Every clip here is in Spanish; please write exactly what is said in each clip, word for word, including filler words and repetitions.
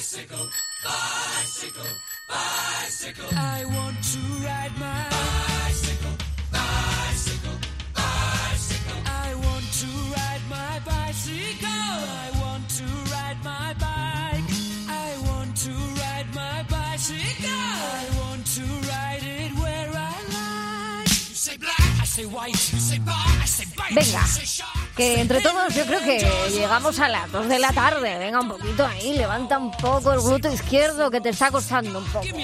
Bicycle, bicycle, bicycle. I want to ride my bicycle, bicycle, bicycle. I want to ride my bicycle. I want to ride my bike. I want to ride my bicycle. I want to ride it where I like. You say black, I say white. You say bar, I say bike. Venga, que entre todos yo creo que llegamos a las dos de la tarde. Venga, un poquito ahí, levanta un poco el glúteo izquierdo que te está costando un poco.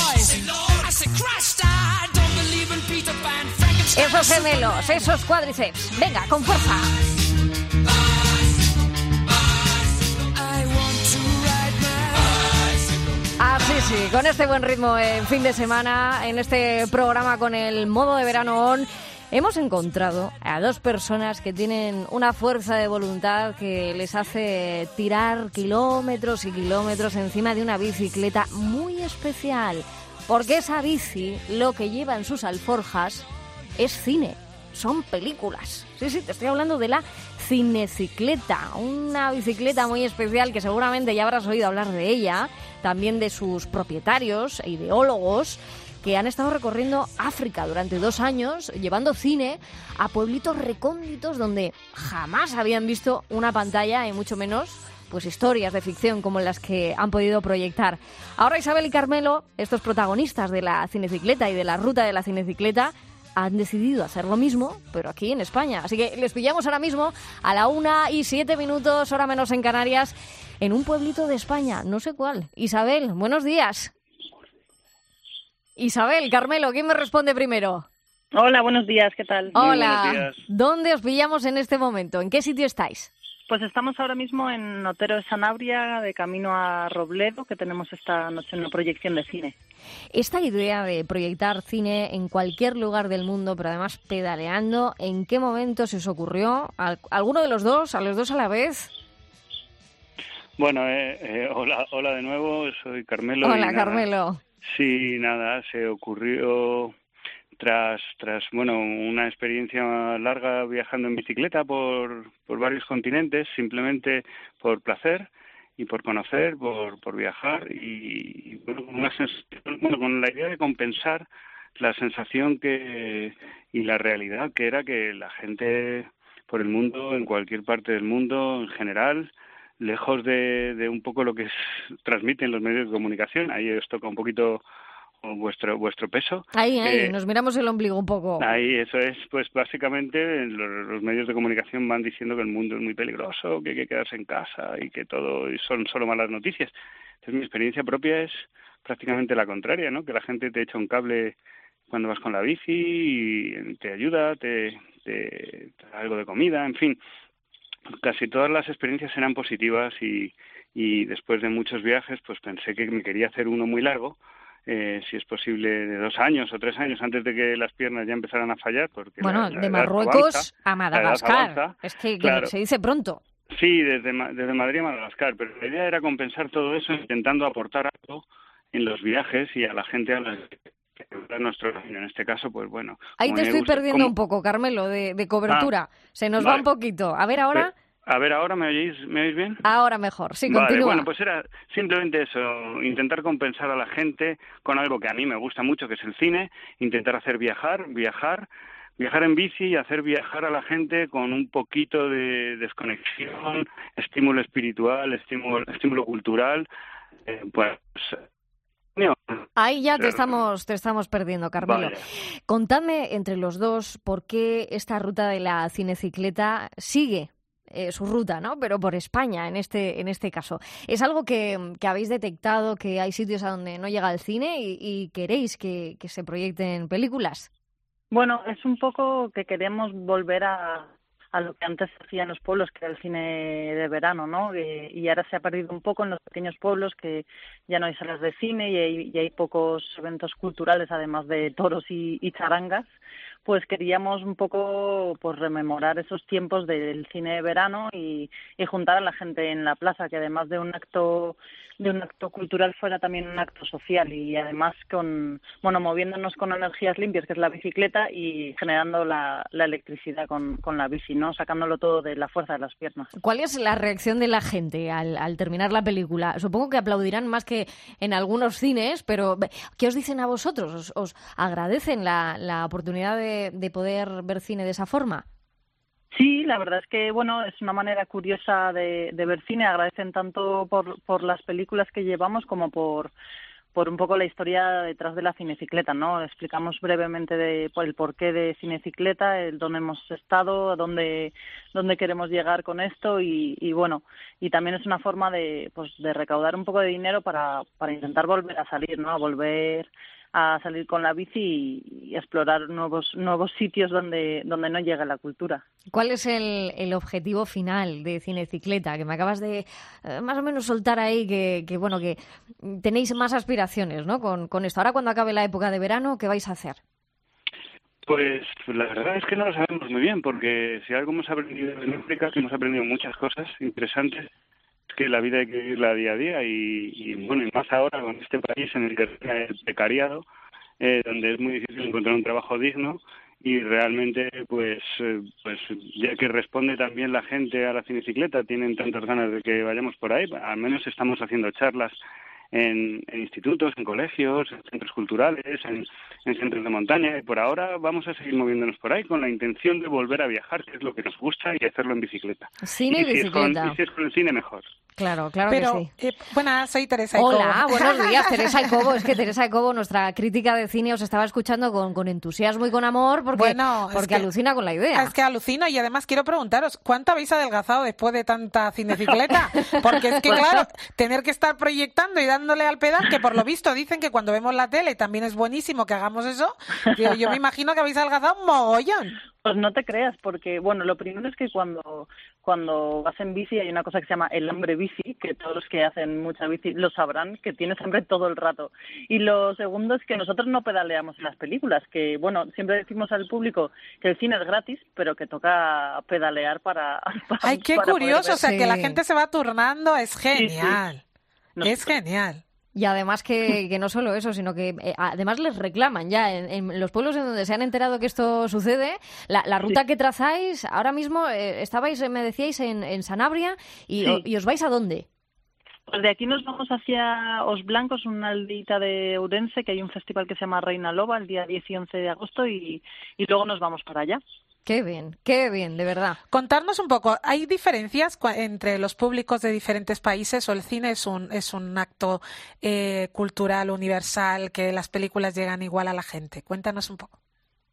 Esos gemelos, esos cuádriceps. Venga, con fuerza. Ah, sí, sí, con este buen ritmo en fin de semana, en este programa con el modo de verano on, hemos encontrado a dos personas que tienen una fuerza de voluntad que les hace tirar kilómetros y kilómetros encima de una bicicleta muy especial, porque esa bici lo que lleva en sus alforjas es cine, son películas. Sí, sí, te estoy hablando de la cinecicleta, una bicicleta muy especial que seguramente ya habrás oído hablar de ella, también de sus propietarios e ideólogos, que han estado recorriendo África durante dos años, llevando cine a pueblitos recónditos donde jamás habían visto una pantalla y mucho menos pues historias de ficción como las que han podido proyectar. Ahora Isabel y Carmelo, estos protagonistas de la cinecicleta y de la ruta de la cinecicleta, han decidido hacer lo mismo, pero aquí en España. Así que les pillamos ahora mismo a la una y siete minutos, hora menos en Canarias, en un pueblito de España, no sé cuál. Isabel, buenos días. Isabel, Carmelo, ¿quién me responde primero? Hola, buenos días, ¿qué tal? Hola, buenos días. ¿Dónde os pillamos en este momento? ¿En qué sitio estáis? Pues estamos ahora mismo en Otero de Sanabria, de camino a Robledo, que tenemos esta noche una proyección de cine. Esta idea de proyectar cine en cualquier lugar del mundo, pero además pedaleando, ¿en qué momento se os ocurrió? ¿Alguno de los dos? ¿A los dos a la vez? Bueno, eh, eh, hola, hola de nuevo, soy Carmelo. Hola, y nada, Carmelo. Sí, nada, se ocurrió tras, tras bueno, una experiencia larga viajando en bicicleta por, por varios continentes, simplemente por placer y por conocer, por, por viajar y, y bueno, con una sensación, bueno, con la idea de compensar la sensación que y la realidad que era que la gente por el mundo, en cualquier parte del mundo en general, lejos de, de un poco lo que es, transmiten los medios de comunicación, ahí os toca un poquito vuestro vuestro peso. Ahí, ahí, eh, nos miramos el ombligo un poco. Ahí, eso es, pues básicamente los, los medios de comunicación van diciendo que el mundo es muy peligroso, que hay que quedarse en casa y que todo y son solo malas noticias. Entonces mi experiencia propia es prácticamente la contraria, ¿no? Que la gente te echa un cable cuando vas con la bici y te ayuda, te, te, te da algo de comida, en fin. Casi todas las experiencias eran positivas y, y después de muchos viajes pues pensé que me quería hacer uno muy largo, eh, si es posible de dos años o tres años antes de que las piernas ya empezaran a fallar. Porque bueno, la, la de edad Marruecos avanza, a Madagascar, avanza, es que, que claro. Se dice pronto. Sí, desde, desde Madrid a Madagascar, pero la idea era compensar todo eso intentando aportar algo en los viajes y a la gente a la que nuestro en este caso, pues bueno. Ahí te estoy gusta, perdiendo como... un poco, Carmelo, de, de cobertura. Ah, Se nos vale. va un poquito. A ver, ahora... Pero, a ver, ¿ahora me oís, me oís bien? Ahora mejor, sí, vale, continúa. Bueno, pues era simplemente eso, intentar compensar a la gente con algo que a mí me gusta mucho, que es el cine, intentar hacer viajar, viajar, viajar en bici y hacer viajar a la gente con un poquito de desconexión, estímulo espiritual, estímulo, estímulo cultural, eh, pues... Ahí ya te estamos, te estamos perdiendo, Carmelo. Vaya. Contadme entre los dos por qué esta ruta de la cinecicleta sigue eh, su ruta, ¿no? Pero por España, en este, en este caso. ¿Es algo que, que habéis detectado, que hay sitios a donde no llega el cine y, y queréis que, que se proyecten películas? Bueno, es un poco que queremos volver a... a lo que antes hacían los pueblos, que era el cine de verano, ¿no? Y, y ahora se ha perdido un poco en los pequeños pueblos, que ya no hay salas de cine y hay, y hay pocos eventos culturales, además de toros y, y charangas. pues queríamos un poco pues rememorar esos tiempos del cine de verano y, y juntar a la gente en la plaza, que además de un acto de un acto cultural fuera también un acto social, y además con bueno moviéndonos con energías limpias, que es la bicicleta, y generando la, la electricidad con, con la bici, ¿no? Sacándolo todo de la fuerza de las piernas. ¿Cuál es la reacción de la gente al, al terminar la película? Supongo que aplaudirán más que en algunos cines, pero ¿qué os dicen a vosotros? ¿Os, os agradecen la, la oportunidad de, de poder ver cine de esa forma? Sí, la verdad es que bueno, es una manera curiosa de, de ver cine. Agradecen tanto por, por las películas que llevamos como por, por un poco la historia detrás de la cinecicleta, ¿no? Explicamos brevemente de, por el porqué de cinecicleta, el dónde hemos estado, dónde, dónde queremos llegar con esto y, y bueno, y también es una forma de, pues, de recaudar un poco de dinero para, para intentar volver a salir, ¿no? A volver a salir con la bici y, y explorar nuevos nuevos sitios donde donde no llega la cultura. ¿Cuál es el, el objetivo final de Cinecicleta? Que me acabas de eh, más o menos soltar ahí que, que bueno que tenéis más aspiraciones, ¿no? Con, con esto. Ahora cuando acabe la época de verano, ¿qué vais a hacer? Pues la verdad es que no lo sabemos muy bien, porque si algo hemos aprendido en África, que hemos aprendido muchas cosas interesantes, que la vida hay que vivirla día a día y, y bueno, y más ahora con este país en el que reina el precariado, eh, donde es muy difícil encontrar un trabajo digno y realmente pues eh, pues ya que responde también la gente a la cinecicleta, tienen tantas ganas de que vayamos por ahí, al menos estamos haciendo charlas en, en institutos, en colegios, en centros culturales, en, en centros de montaña, y por ahora vamos a seguir moviéndonos por ahí con la intención de volver a viajar, que es lo que nos gusta, y hacerlo en bicicleta. Cine y, y bicicleta. Si es con, y si es con el cine, mejor. Claro, claro Pero, que sí. Eh, buenas, soy Teresa Icobo. Hola, buenos días, Teresa Icobo. Es que Teresa Icobo, nuestra crítica de cine, os estaba escuchando con, con entusiasmo y con amor porque, bueno, porque es que, alucina con la idea. Es que alucino y además quiero preguntaros, ¿cuánto habéis adelgazado después de tanta cinecicleta? Porque es que, claro, tener que estar proyectando y dándole al pedal, que por lo visto dicen que cuando vemos la tele también es buenísimo que hagamos eso, yo, yo me imagino que habéis adelgazado un mogollón. Pues no te creas, porque bueno, lo primero es que cuando cuando vas en bici hay una cosa que se llama el hambre bici, que todos los que hacen mucha bici lo sabrán, que tienes hambre todo el rato. Y lo segundo es que nosotros no pedaleamos en las películas, que bueno, siempre decimos al público que el cine es gratis, pero que toca pedalear para... para Ay, qué para curioso, o sea, Sí. que la gente se va turnando, es genial, Sí, sí. No, es genial. Y además que, que no solo eso, sino que eh, además les reclaman ya en, en los pueblos en donde se han enterado que esto sucede, la, la ruta Sí. que trazáis, ahora mismo eh, estabais, eh, me decíais, en, en Sanabria, y, Sí. o- y os vais ¿a dónde? Pues de aquí nos vamos hacia Os Blancos, una aldeita de Ourense, que hay un festival que se llama Reina Loba, el día diez y once de agosto, y, y luego nos vamos para allá. Qué bien, qué bien, de verdad. Contarnos un poco, ¿hay diferencias cua- entre los públicos de diferentes países o el cine es un es un acto eh, cultural universal que las películas llegan igual a la gente? Cuéntanos un poco.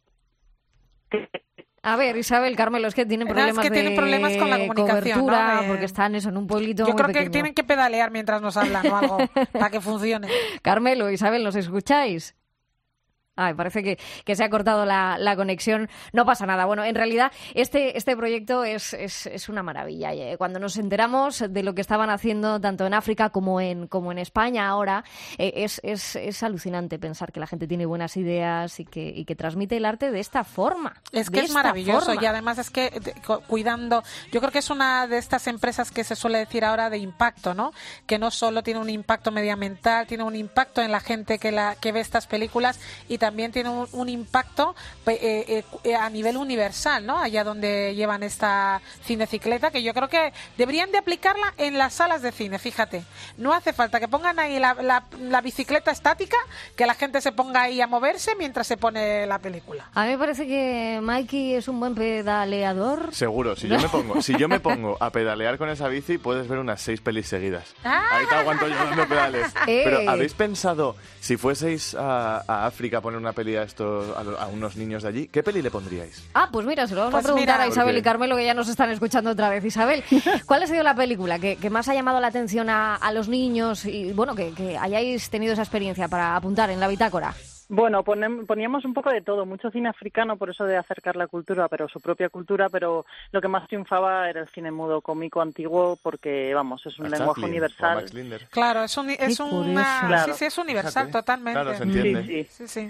A ver, Isabel, Carmelo, es que tienen No, es problemas que de tienen problemas con la comunicación, cobertura, ¿no? De- porque están eso, en un pueblito Yo muy creo que pequeño. tienen que pedalear mientras nos hablan o algo para que funcione. Carmelo, Isabel, ¿nos escucháis? Ay, parece que, que se ha cortado la, la conexión. No pasa nada. Bueno, en realidad este, este proyecto es, es, es una maravilla. Y, eh, cuando nos enteramos de lo que estaban haciendo tanto en África como en, como en España ahora, eh, es, es, es alucinante pensar que la gente tiene buenas ideas y que, y que transmite el arte de esta forma. Es de que es esta maravilloso forma. y además es que de- cu- cuidando, yo creo que es una de estas empresas que se suele decir ahora de impacto, ¿no? Que no solo tiene un impacto medioambiental, tiene un impacto en la gente que la que ve estas películas y también tiene un, un impacto pe- eh, eh, a nivel universal, ¿no? Allá donde llevan esta cinecicleta, que yo creo que deberían de aplicarla en las salas de cine, fíjate. No hace falta que pongan ahí la, la, la bicicleta estática, que la gente se ponga ahí a moverse mientras se pone la película. A mí me parece que Mikey es un buen pedaleador. Seguro, si yo me pongo, si yo me pongo a pedalear con esa bici, puedes ver unas seis pelis seguidas. Ah. Ahí te aguanto yo dando pedales. ¡Eh! Pero ¿habéis pensado, si fueseis a, a África a poner una peli a estos, a, lo- a unos niños de allí, qué peli le pondríais? Ah, pues mira, se lo vamos Pues a preguntar mira. a Isabel Porque- y Carmelo, que ya nos están escuchando otra vez. Isabel, ¿cuál ha sido la película que, que más ha llamado la atención a, a los niños y, bueno, que, que hayáis tenido esa experiencia para apuntar en la bitácora? Bueno, ponem- poníamos un poco de todo, mucho cine africano, por eso de acercar la cultura, pero su propia cultura, pero lo que más triunfaba era el cine mudo cómico antiguo, porque, vamos, es un A lenguaje Chaplin, o a universal. Max Linder. Claro, es un, es Qué una, curioso. sí, Claro. sí, es universal Fíjate. totalmente. Claro, se Sí, entiende. sí. Sí, sí.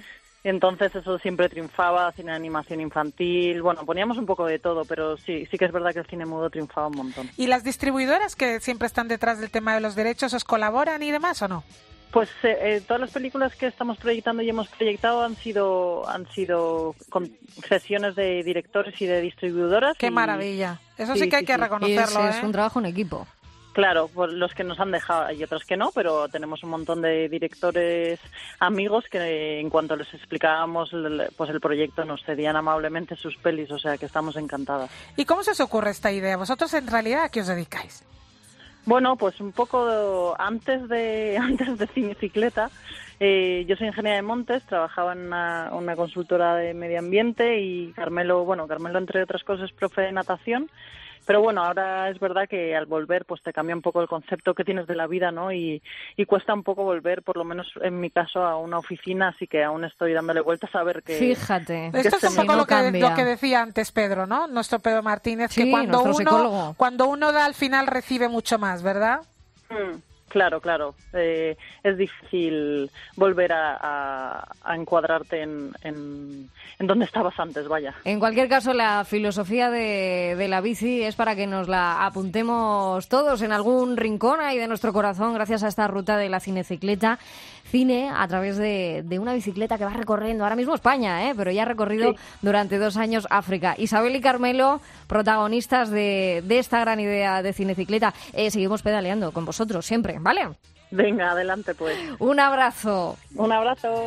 Entonces eso siempre triunfaba, cine de animación infantil, bueno, poníamos un poco de todo, pero sí, sí que es verdad que el cine mudo triunfaba un montón. ¿Y las distribuidoras que siempre están detrás del tema de los derechos os colaboran y demás o no? Pues eh, eh, todas las películas que estamos proyectando y hemos proyectado han sido han sido concesiones de directores y de distribuidoras. ¡Qué y... maravilla! Eso sí, sí que hay sí, que sí. reconocerlo, es, ¿eh? es un trabajo en equipo. Claro, por los que nos han dejado, hay otros que no, pero tenemos un montón de directores amigos que en cuanto les explicábamos pues el proyecto nos cedían amablemente sus pelis, o sea que estamos encantadas. ¿Y cómo se os ocurre esta idea? ¿Vosotros en realidad a qué os dedicáis? Bueno, pues un poco antes de antes de Cinecicleta, eh, yo soy ingeniera de montes, trabajaba en una, una consultora de medio ambiente y Carmelo, bueno, Carmelo entre otras cosas es profe de natación. Pero bueno, ahora es verdad que al volver pues te cambia un poco el concepto que tienes de la vida, ¿no? Y, y cuesta un poco volver, por lo menos en mi caso, a una oficina, así que aún estoy dándole vueltas a ver que... Fíjate. Esto es un sí, poco no lo, que, cambia. lo que decía antes Pedro, ¿no? Nuestro Pedro Martínez, Sí, que cuando nuestro uno, psicólogo. cuando uno da al final recibe mucho más, ¿verdad? Mm, claro, claro. Eh, es difícil volver a, a, a encuadrarte en, en, en donde estabas antes, vaya. En cualquier caso, la filosofía de, de la bici es para que nos la apuntemos todos en algún rincón ahí de nuestro corazón, gracias a esta ruta de la cinecicleta. Cine a través de, de una bicicleta que va recorriendo ahora mismo España, ¿eh? Pero ya ha recorrido Sí. durante dos años África. Isabel y Carmelo, protagonistas de, de esta gran idea de cinecicleta. Eh, seguimos pedaleando con vosotros siempre, ¿vale? Venga, adelante pues. Un abrazo. Un abrazo.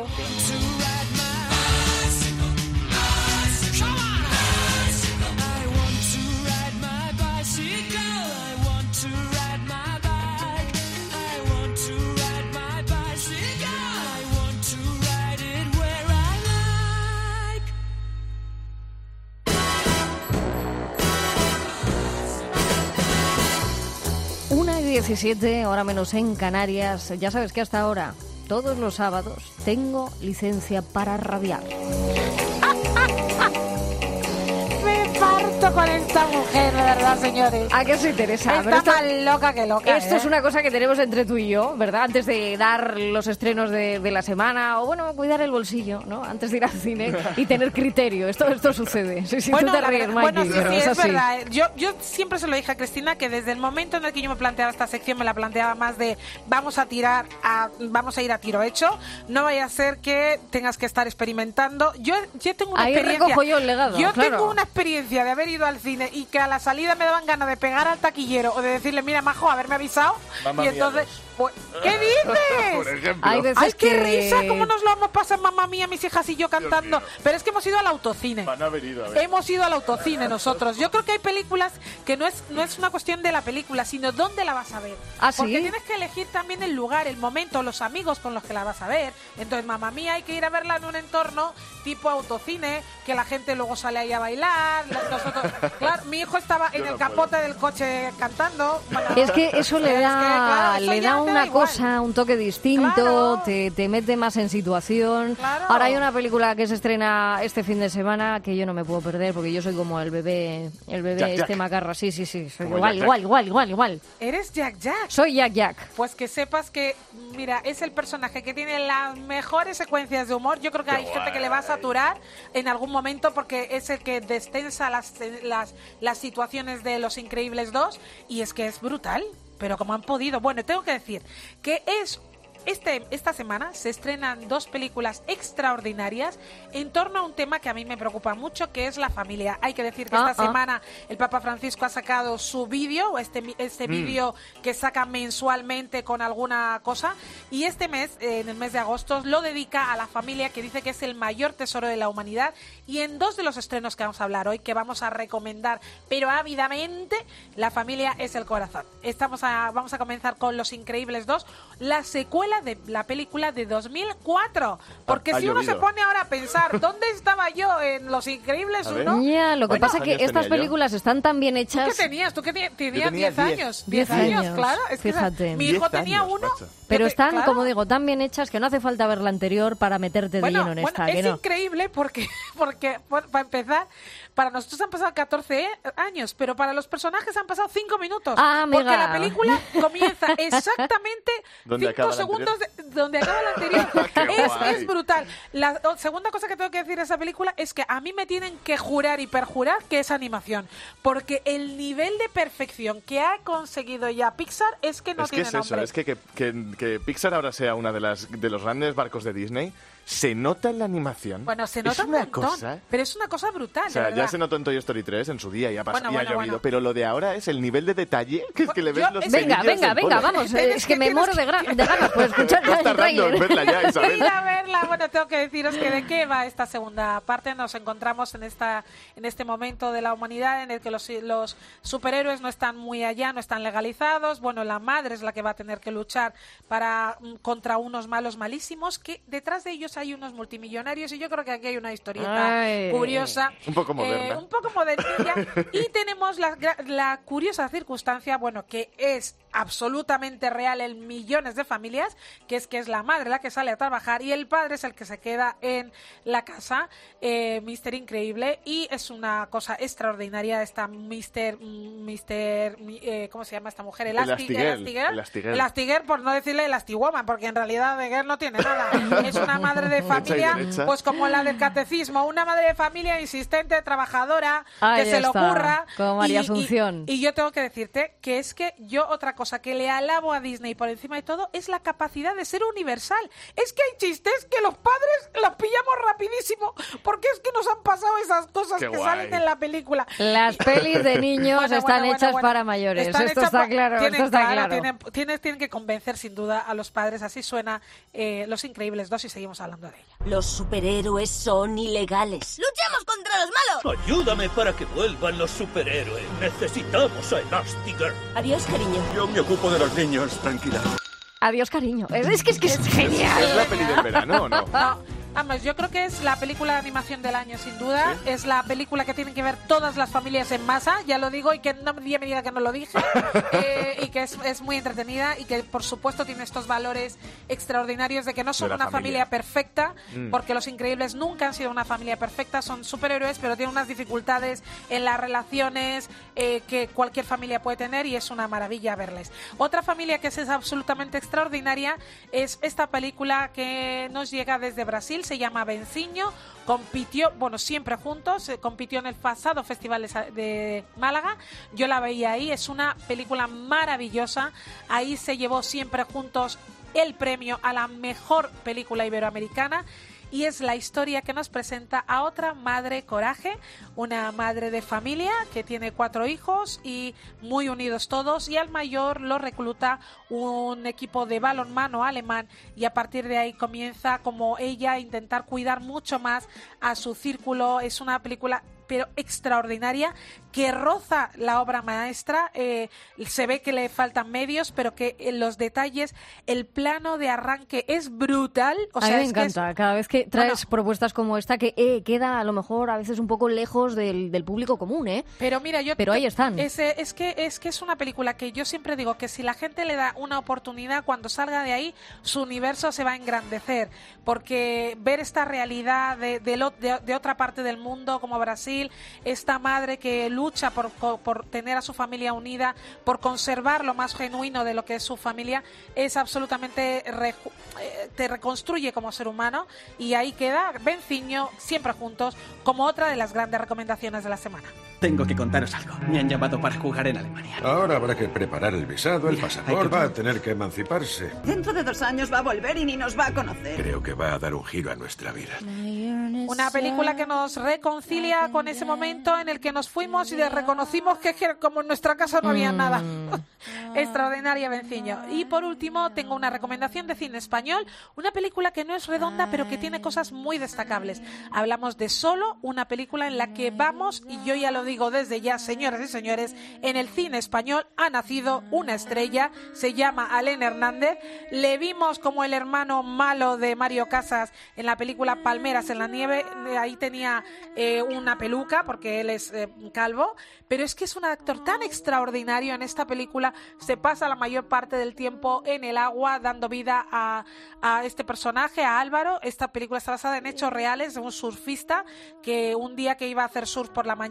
una y diecisiete, hora menos en Canarias. Ya sabes que hasta ahora, todos los sábados, tengo licencia para rabiar. Me parto con esta mujer, de verdad, señores. ¿A qué se interesa? Está más loca que loca. Esto ¿eh? es una cosa que tenemos entre tú y yo, ¿verdad? Antes de dar los estrenos de, de la semana, o bueno, cuidar el bolsillo, ¿no? Antes de ir al cine y tener criterio. Esto, esto sucede. Sí, sí, Bueno, tú te la ríes, verdad- Mikey, bueno, sí, pero sí, es es así. verdad. Yo, yo siempre se lo dije a Cristina que desde el momento en el que yo me planteaba esta sección me la planteaba más de vamos a tirar, a, vamos a ir a tiro hecho. No vaya a ser que tengas que estar experimentando. Yo, yo tengo una Ahí experiencia. recojo yo el legado, Yo claro. tengo una experiencia de haber ido al cine y que a la salida me daban ganas de pegar al taquillero o de decirle, mira, majo, haberme avisado. Mamma y entonces, miados. pues, ¿qué dices? Por ejemplo. Hay veces ¡Ay, qué que... risa! ¿Cómo nos lo hemos pasado, mamá mía, mis hijas y yo cantando? mío. Pero es que hemos ido al autocine. Van a haber ido, a ver. Hemos ido al autocine nosotros. Yo creo que hay películas que no es no es una cuestión de la película, sino dónde la vas a ver. ¿Ah, sí? Porque tienes que elegir también el lugar, el momento, los amigos con los que la vas a ver. Entonces, mamá mía, hay que ir a verla en un entorno tipo autocine, que la gente luego sale ahí a bailar. Nosotros, claro, mi hijo estaba en Yo el no capote del coche cantando. Bueno, Es que eso le es que, da, claro, eso le ya da te una igual. cosa, un toque distinto, Claro. te, te mete más en situación. Claro. Ahora hay una película que se estrena este fin de semana que yo no me puedo perder porque yo soy como el bebé, el bebé Jack, este Jack. macarra. Sí, sí, sí, soy Como igual, Jack, Jack. igual, igual, igual, igual. Eres Jack Jack. Soy Jack Jack. Pues que sepas que, mira, es el personaje que tiene las mejores secuencias de humor. Yo creo que Qué hay gente que le va a saturar en algún momento porque es el que destensa las, las, las situaciones de Los Increíbles dos y es que es brutal, pero como han podido. Bueno, tengo que decir que es... Este, esta semana se estrenan dos películas extraordinarias en torno a un tema que a mí me preocupa mucho, que es la familia. Hay que decir que Ah, esta ah. semana el Papa Francisco ha sacado su vídeo, este, este vídeo que saca mensualmente con alguna cosa, y este mes, eh, en el mes de agosto, lo dedica a la familia, que dice que es el mayor tesoro de la humanidad, y en dos de los estrenos que vamos a hablar hoy, que vamos a recomendar, pero ávidamente, la familia es el corazón. Estamos a, vamos a comenzar con Los Increíbles dos, la secuela de la película de dos mil cuatro, porque Ha- ha si uno se llovido. pone ahora a pensar, ¿dónde estaba yo en Los Increíbles A ver. uno? Ya, lo que ¿Cuántos pasa es que años estas tenía yo? películas están tan bien ¿Tú hechas. qué tenías? ¿Tú qué te- tenías? tenía diez diez. años. diez diez años, años, claro. Es que fíjate. mi hijo diez tenía años, uno. macho. Pero Yo te- están, claro. como digo, tan bien hechas que no hace falta ver la anterior para meterte de Bueno, lleno en bueno, esta. es que no. increíble porque, porque por- para empezar, para nosotros han pasado catorce años, pero para los personajes han pasado cinco minutos. Ah, amiga. porque la película comienza exactamente ¿Dónde cinco acaba la segundos segundos de, donde acaba la anterior. Qué es, guay. es brutal. La o, segunda cosa que tengo que decir de esa película es que a mí me tienen que jurar y perjurar que es animación, porque el nivel de perfección que ha conseguido ya Pixar es que no es que tiene es nombre. eso, es que, que, que, que Pixar ahora sea una de las de los grandes barcos de Disney, se nota en la animación. Bueno, se nota es un una montón, cosa. pero es una cosa brutal, O sea, de ya verdad. se notó en Toy Story tres en su día y ha, pasado, Bueno, y ha bueno, llovido, bueno. pero lo de ahora es el nivel de detalle que es que le ves Yo- los es- Venga, pelillos venga, del venga, polo. vamos. Tienes Es que- que me tienes muero de, gra- de ganas por escuchar No el tardando en tráiler. verla ya, Isabel. Ir a verla. Bueno, tengo que deciros que de qué va esta segunda parte. Nos encontramos en esta en este momento de la humanidad en el que los, los superhéroes no están muy allá, no están legalizados. Bueno, la madre es la que va a tener que luchar para contra unos malos malísimos, que detrás de ellos hay unos multimillonarios, y yo creo que aquí hay una historieta Ay. curiosa. Un poco moderna. Eh, un poco modernilla. Y tenemos la, gra- la curiosa circunstancia, bueno, que es absolutamente real en millones de familias, que es que es la madre la que sale a trabajar y el padre es el que se queda en la casa. eh, Mister Increíble, y es una cosa extraordinaria esta Mister Mister eh, ¿cómo se llama esta mujer? Elastic, Elastigirl, Elastigirl. Elastigirl. Elastigirl, por no decirle Elastigwoman, porque en realidad de girl no tiene nada. Es una madre de Hecha y familia, derecha. pues como la del catecismo, una madre de familia insistente, trabajadora, Ahí que se lo está, ocurra. como María Y- y- Asunción. Y, yo tengo que decirte que es que yo otra cosa que le alabo a Disney por encima de todo es la capacidad de ser universal. Es que hay chistes que los padres los pillamos rapidísimo, porque es que nos han pasado esas cosas Qué que guay. salen en la película. Las pelis de niños Bueno, están bueno, bueno, hechas bueno. para mayores. Están Esto hechas está pa- claro, tienen, esto está claro. Tienen, tienen, tienen que convencer sin duda a los padres. Así suena eh, Los Increíbles dos y seguimos hablando de ella. Los superhéroes son ilegales. ¡Luchemos contra los malos! Ayúdame para que vuelvan los superhéroes. Necesitamos a Elastigirl. Adiós, cariño. Yo me ocupo de los niños, tranquila. Adiós, cariño. Es, es que es, que es genial. ¿Es la peli del verano o no? No, vamos, yo creo que es la película de animación del año, sin duda. ¿Sí? Es la película que tienen que ver todas las familias en masa, ya lo digo, y que no me diga que no lo dije. eh, y que es, es muy entretenida y que, por supuesto, tiene estos valores extraordinarios de que no son De la una familia, familia. perfecta, Mm. porque Los Increíbles nunca han sido una familia perfecta, son superhéroes, pero tienen unas dificultades en las relaciones eh, que cualquier familia puede tener, y es una maravilla verles. Otra familia que es, es absolutamente extraordinaria es esta película que nos llega desde Brasil, se llama Venciño, compitió, bueno, siempre juntos, eh, compitió en el pasado Festival de, Sa- de Málaga, yo la veía ahí, es una película maravillosa, ahí se llevó siempre juntos el premio a la mejor película iberoamericana. Y es la historia que nos presenta a otra madre coraje, una madre de familia que tiene cuatro hijos y muy unidos todos, y al mayor lo recluta un equipo de balonmano alemán, y a partir de ahí comienza como ella a intentar cuidar mucho más a su círculo. Es una película pero extraordinaria, que roza la obra maestra. Eh, se ve que le faltan medios, pero que en los detalles, el plano de arranque es brutal. O A mí sea, me es que es- encanta cada vez que traes Bueno. propuestas como esta, que eh, queda a lo mejor a veces un poco lejos del, del público común, ¿eh? Pero mira, yo Pero ahí están. Es, eh, es que es que es una película que yo siempre digo que si la gente le da una oportunidad, cuando salga de ahí, su universo se va a engrandecer, porque ver esta realidad de, de, lo- de- de otra parte del mundo como Brasil, esta madre que lucha por, por, por tener a su familia unida, por conservar lo más genuino de lo que es su familia, es absolutamente re- eh, te reconstruye como ser humano, y ahí queda Venciño, siempre juntos, como otra de las grandes recomendaciones de la semana. Tengo que contaros algo. Me han llamado para jugar en Alemania. Ahora habrá que preparar el visado, el Mira, pasaporte. hay que- Va a tener que emanciparse. Dentro de dos años va a volver y ni nos va a conocer. Creo que va a dar un giro a nuestra vida. Una película que nos reconcilia con ese momento en el que nos fuimos y de- reconocimos que que como en nuestra casa no había nada. Extraordinaria, Venciño. Y por último, tengo una recomendación de cine español, una película que no es redonda, pero que tiene cosas muy destacables. Hablamos de Solo, una película en la que vamos, y yo ya lo digo desde ya, señoras y señores, en el cine español ha nacido una estrella, se llama Alén Hernández. Le vimos como el hermano malo de Mario Casas en la película Palmeras en la nieve. Ahí tenía eh, una peluca porque él es eh, calvo, pero es que es un actor tan extraordinario en esta película. Se pasa la mayor parte del tiempo en el agua dando vida a, a este personaje, a Álvaro. Esta película está basada en hechos reales de un surfista que un día que iba a hacer surf por la mañana, madrugada,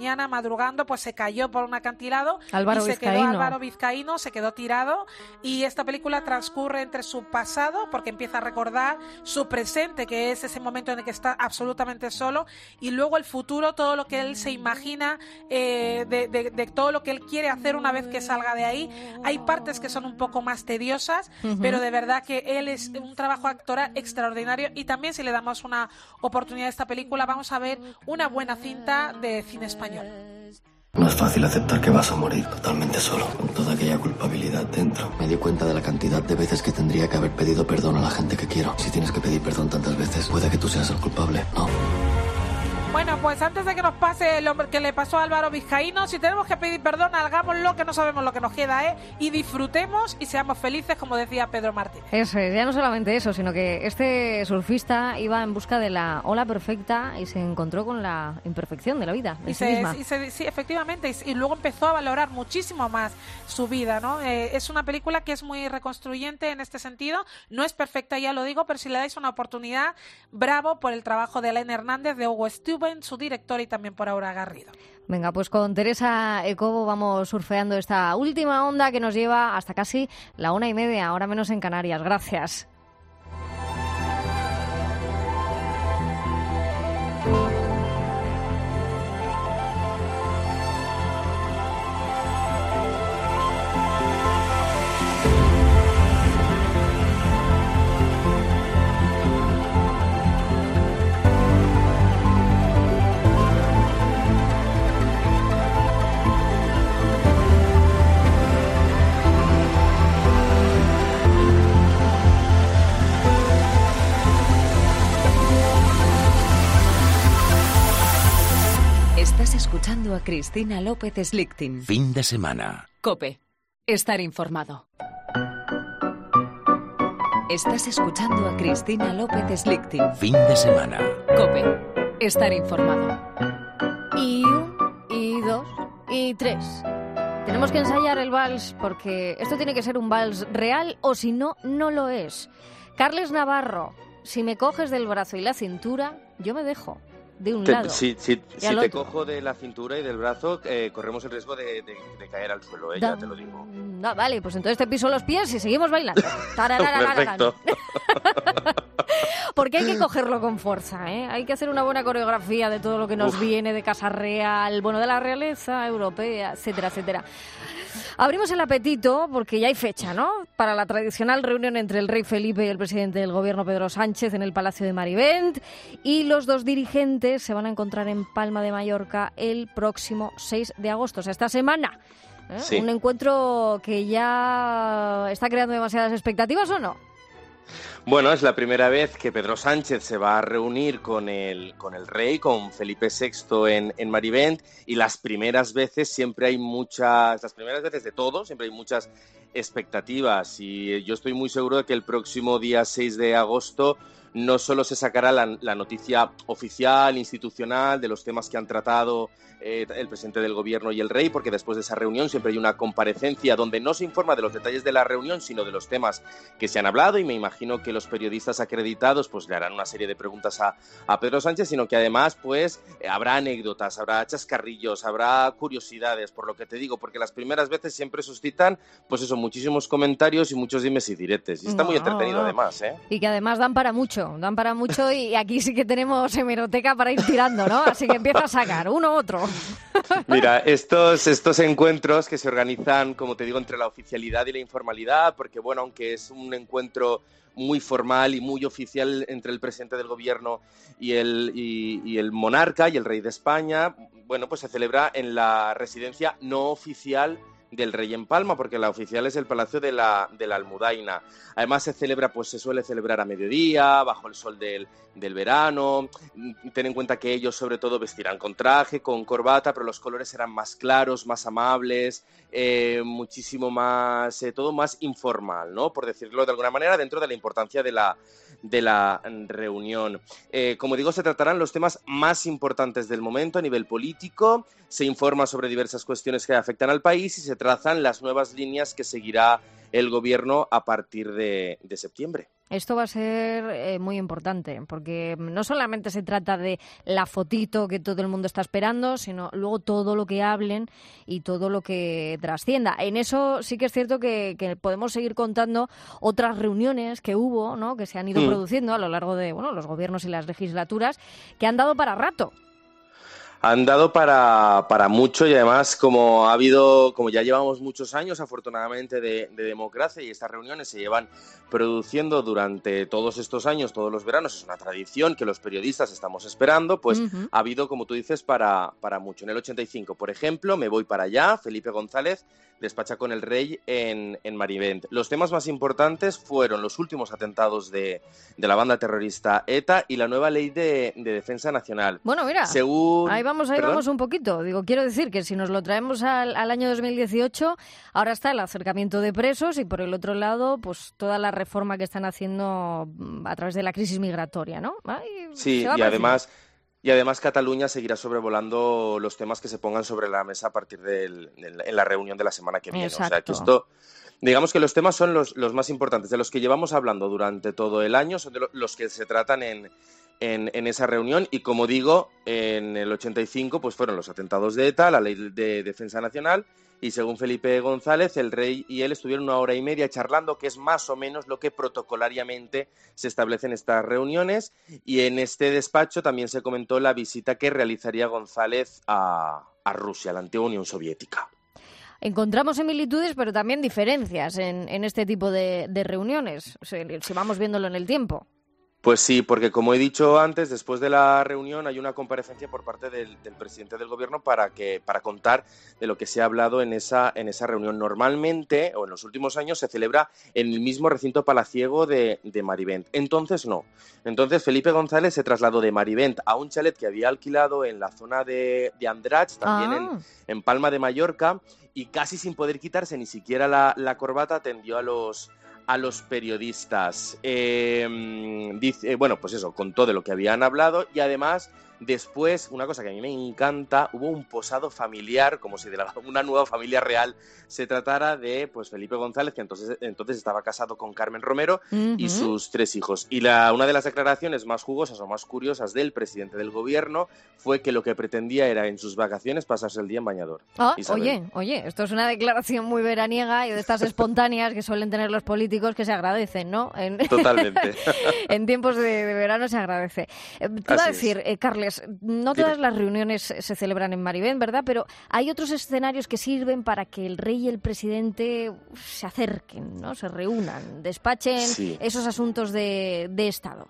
madrugando, pues se cayó por un acantilado Álvaro y se Vizcaíno. quedó Álvaro Vizcaíno, se quedó tirado, y esta película transcurre entre su pasado, porque empieza a recordar su presente, que es ese momento en el que está absolutamente solo, y luego el futuro, todo lo que él se imagina, eh, de, de, de todo lo que él quiere hacer una vez que salga de ahí. Hay partes que son un poco más tediosas, uh-huh. pero de verdad que él es un trabajo actoral extraordinario, y también si le damos una oportunidad a esta película vamos a ver una buena cinta de cine español. No es fácil aceptar que vas a morir totalmente solo, con toda aquella culpabilidad dentro. Me di cuenta de la cantidad de veces que tendría que haber pedido perdón a la gente que quiero. Si tienes que pedir perdón tantas veces, puede que tú seas el culpable, ¿no? Bueno, pues antes de que nos pase lo que le pasó a Álvaro Vizcaíno, si tenemos que pedir perdón, hagámoslo, que no sabemos lo que nos queda, ¿eh? Y disfrutemos y seamos felices, como decía Pedro Martínez. Eso es, ya no solamente eso, sino que este surfista iba en busca de la ola perfecta y se encontró con la imperfección de la vida, de y sí se, misma. Y se, sí, efectivamente, y, y luego empezó a valorar muchísimo más su vida, ¿no? Eh, es una película que es muy reconstruyente en este sentido, no es perfecta, ya lo digo, pero si le dais una oportunidad, bravo por el trabajo de Elena Hernández, de Hugo Stuben, su director, y también por Aura Garrido. Venga, pues con Teresa Ecobo vamos surfeando esta última onda que nos lleva hasta casi la una y media, ahora menos en Canarias. Gracias. Estás escuchando a Cristina López Slichting. Fin de semana. COPE. Estar informado. Estás escuchando a Cristina López Slichting. Fin de semana. COPE. Estar informado. Y un, y dos, y tres. Tenemos que ensayar el vals porque esto tiene que ser un vals real o si no, no lo es. Carles Navarro, si me coges del brazo y la cintura, yo me dejo. De un te, lado. Si, si, si te otro. cojo de la cintura y del brazo, eh, corremos el riesgo de, de, de caer al suelo, eh, ya te lo digo. No, vale, pues entonces te piso los pies y seguimos bailando. Perfecto. Porque hay que cogerlo con fuerza, ¿eh? Hay que hacer una buena coreografía de todo lo que nos Uf. viene de Casa Real, bueno, de la realeza europea, etcétera, etcétera. Abrimos el apetito porque ya hay fecha, ¿no? Para la tradicional reunión entre el rey Felipe y el presidente del gobierno Pedro Sánchez en el Palacio de Marivent, y los dos dirigentes se van a encontrar en Palma de Mallorca el próximo seis de agosto, o sea, esta semana. ¿eh? Sí. Un encuentro que ya está creando demasiadas expectativas, ¿o no? Bueno, es la primera vez que Pedro Sánchez se va a reunir con el, con el rey, con Felipe sexto en, en Marivent, y las primeras veces siempre hay muchas, las primeras veces de todo, siempre hay muchas expectativas, y yo estoy muy seguro de que el próximo día seis de agosto no solo se sacará la, la noticia oficial, institucional, de los temas que han tratado eh, el presidente del gobierno y el rey, porque después de esa reunión siempre hay una comparecencia donde no se informa de los detalles de la reunión, sino de los temas que se han hablado, y me imagino que los periodistas acreditados pues le harán una serie de preguntas a, a Pedro Sánchez, sino que además pues eh, habrá anécdotas, habrá chascarrillos, habrá curiosidades, por lo que te digo, porque las primeras veces siempre suscitan pues eso, muchísimos comentarios y muchos dimes y diretes, y está no, muy entretenido además, ¿eh? Y que además dan para mucho, dan para mucho, y aquí sí que tenemos hemeroteca para ir tirando, ¿no? Así que empieza a sacar uno otro. Mira, estos, estos encuentros que se organizan, como te digo, entre la oficialidad y la informalidad, porque bueno, aunque es un encuentro muy formal y muy oficial entre el presidente del gobierno y el, y, y el monarca y el rey de España, bueno, pues se celebra en la residencia no oficial del rey en Palma, porque la oficial es el Palacio de la, de la Almudaina. Además se celebra, pues se suele celebrar a mediodía, bajo el sol del, del verano. Ten en cuenta que ellos sobre todo vestirán con traje, con corbata, pero los colores serán más claros, más amables, eh, muchísimo más, eh, todo más informal, ¿no? Por decirlo de alguna manera, dentro de la importancia de la, de la reunión. Eh, como digo, se tratarán los temas más importantes del momento a nivel político, se informa sobre diversas cuestiones que afectan al país y se trazan las nuevas líneas que seguirá el gobierno a partir de, de septiembre. Esto va a ser eh, muy importante, porque no solamente se trata de la fotito que todo el mundo está esperando, sino luego todo lo que hablen y todo lo que trascienda. En eso sí que es cierto que, que podemos seguir contando otras reuniones que hubo, ¿no?, que se han ido mm. produciendo a lo largo de bueno, los gobiernos y las legislaturas, que han dado para rato. Han dado para, para mucho y además como ha habido, como ya llevamos muchos años afortunadamente de, de democracia y estas reuniones se llevan produciendo durante todos estos años, todos los veranos, es una tradición que los periodistas estamos esperando, pues uh-huh. ha habido, como tú dices, para, para mucho. En el ochenta y cinco, por ejemplo, Me voy para allá, Felipe González despacha con el rey en, en Marivent. Los temas más importantes fueron los últimos atentados de, de la banda terrorista ETA y la nueva ley de, de defensa nacional. Bueno, mira, Según... ahí vamos, ahí ¿Perdón? vamos un poquito. Digo, quiero decir que si nos lo traemos al, al año dos mil dieciocho, ahora está el acercamiento de presos y por el otro lado, pues toda la reforma que están haciendo a través de la crisis migratoria, ¿no? Ay, sí, y además... Y además Cataluña seguirá sobrevolando los temas que se pongan sobre la mesa a partir de la reunión de la semana que viene. Exacto. O sea, que esto, digamos que los temas son los, los más importantes, de los que llevamos hablando durante todo el año, son de lo, los que se tratan en, en, en esa reunión. Y como digo, en el ochenta y cinco pues fueron los atentados de ETA, la ley de defensa nacional, y según Felipe González, el rey y él estuvieron una hora y media charlando, que es más o menos lo que protocolariamente se establece en estas reuniones. Y en este despacho también se comentó la visita que realizaría González a, a Rusia, la antigua Unión Soviética. Encontramos similitudes, pero también diferencias en, en este tipo de, de reuniones, si, si vamos viéndolo en el tiempo. Pues sí, porque como he dicho antes, después de la reunión hay una comparecencia por parte del, del presidente del gobierno para que para contar de lo que se ha hablado en esa en esa reunión. Normalmente, o en los últimos años, se celebra en el mismo recinto palaciego de, de Marivent. Entonces no. Entonces Felipe González se trasladó de Marivent a un chalet que había alquilado en la zona de, de Andratx, también ah. en, en Palma de Mallorca, y casi sin poder quitarse ni siquiera la, la corbata atendió a los... a los periodistas. Eh, dice, bueno, pues eso, contó de lo que habían hablado y además después, una cosa que a mí me encanta, hubo un posado familiar, como si de la, una nueva familia real se tratara de pues Felipe González, que entonces, entonces estaba casado con Carmen Romero uh-huh. y sus tres hijos. Y la, una de las declaraciones más jugosas o más curiosas del presidente del gobierno fue que lo que pretendía era en sus vacaciones pasarse el día en bañador. Ah, oye, oye, esto es una declaración muy veraniega y de estas espontáneas que suelen tener los políticos que se agradecen, ¿no? En, Totalmente. En tiempos de, de verano se agradece. Eh, te iba a decir, eh, Carles, no todas Dime. las reuniones se celebran en Marivent, ¿verdad? Pero hay otros escenarios que sirven para que el rey y el presidente se acerquen, ¿no? Se reúnan, despachen sí. esos asuntos de, de Estado.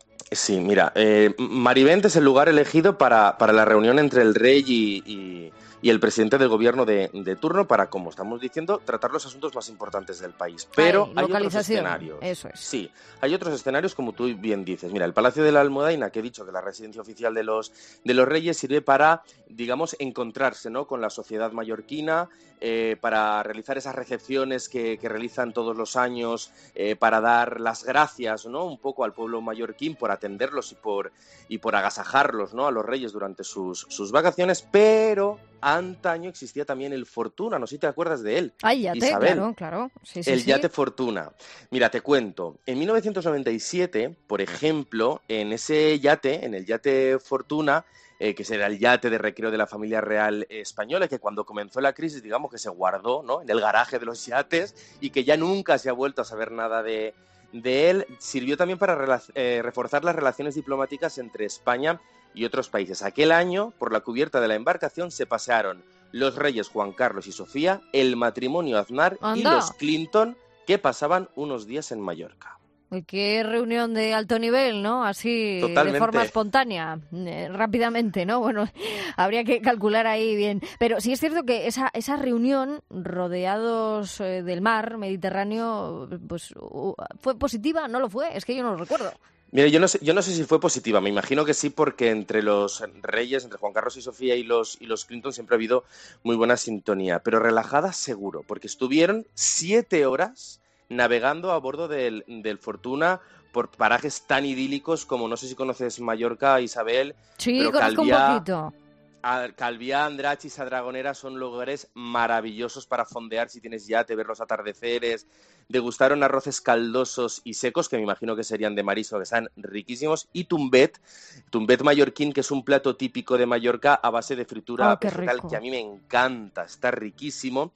Sí, mira, eh, Marivent es el lugar elegido para, para la reunión entre el rey y... y... y el presidente del gobierno de, de turno para, como estamos diciendo, tratar los asuntos más importantes del país. Pero Ay, hay otros escenarios. Eso es. Sí, hay otros escenarios como tú bien dices. Mira, el Palacio de la Almudaina, que he dicho que la residencia oficial de los, de los reyes, sirve para, digamos, encontrarse, ¿no?, con la sociedad mallorquina, eh, para realizar esas recepciones que, que realizan todos los años, eh, para dar las gracias, ¿no?, un poco al pueblo mallorquín por atenderlos y por, y por agasajarlos, ¿no?, a los reyes durante sus, sus vacaciones, pero... antaño existía también el Fortuna, no sé si te acuerdas de él. Ay, yate, Isabel, claro, claro. Sí, sí, el sí. yate Fortuna. Mira, te cuento, en mil novecientos noventa y siete, por ejemplo, en ese yate, en el yate Fortuna, eh, que será el yate de recreo de la familia real española, que cuando comenzó la crisis, digamos que se guardó, ¿no?, en el garaje de los yates y que ya nunca se ha vuelto a saber nada de, de él, sirvió también para rela- eh, reforzar las relaciones diplomáticas entre España y otros países. Aquel año, por la cubierta de la embarcación, se pasearon los reyes Juan Carlos y Sofía, el matrimonio Aznar Anda. y los Clinton, que pasaban unos días en Mallorca. Qué reunión de alto nivel, ¿no? Así, Totalmente. De forma espontánea, eh, rápidamente, ¿no? Bueno, habría que calcular ahí bien. Pero sí es cierto que esa, esa reunión, rodeados eh, del mar Mediterráneo, pues uh, ¿fue positiva? ¿No lo fue? Es que yo no lo recuerdo. Mira, yo no sé, yo no sé si fue positiva, me imagino que sí, porque entre los reyes, entre Juan Carlos y Sofía y los, y los Clinton siempre ha habido muy buena sintonía, pero relajada seguro, porque estuvieron siete horas navegando a bordo del, del Fortuna por parajes tan idílicos como, no sé si conoces Mallorca, Isabel. Sí, pero conozco Calviá, un poquito. Calviá, Andratx y Dragonera son lugares maravillosos para fondear si tienes yate, ver los atardeceres, degustaron arroces caldosos y secos, que me imagino que serían de marisco, que están riquísimos, y tumbet, tumbet mallorquín, que es un plato típico de Mallorca a base de fritura oh, vegetal, que a mí me encanta, está riquísimo.